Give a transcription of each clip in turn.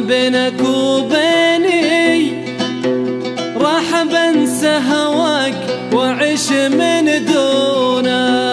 بينك وبيني، راح بنسى هواك واعيش من دونه.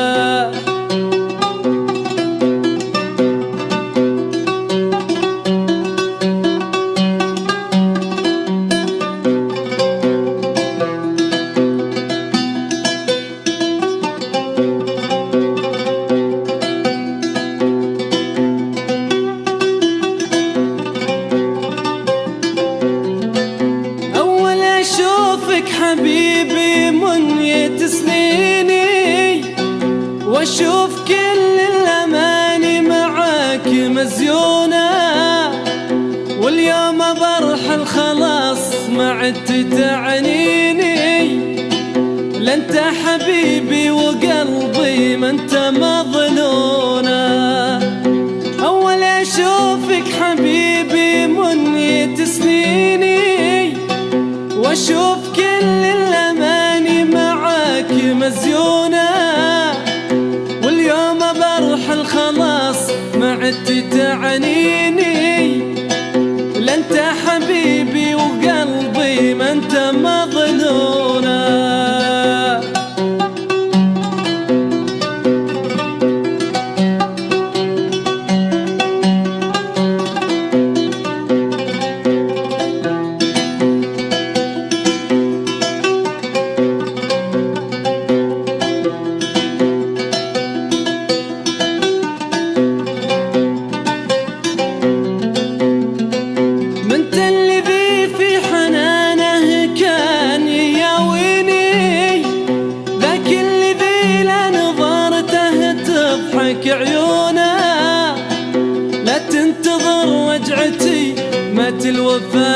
حبيبي منية سنيني، واشوف كل الاماني معاك مزيونة، واليوم برحل خلاص ما عدت تعنيني. لا انت حبيبي وقلبي ما انت مظنونة. اول اشوفك حبيبي منية سنيني، واشوف كل الاماني معاك مزيونة، واليوم برحل خلاص ما عدت تعنيني. لا انت حبيبي وقلبي ما انت مظنونة. عيونه لا تنتظر رجعتي، مات الوفا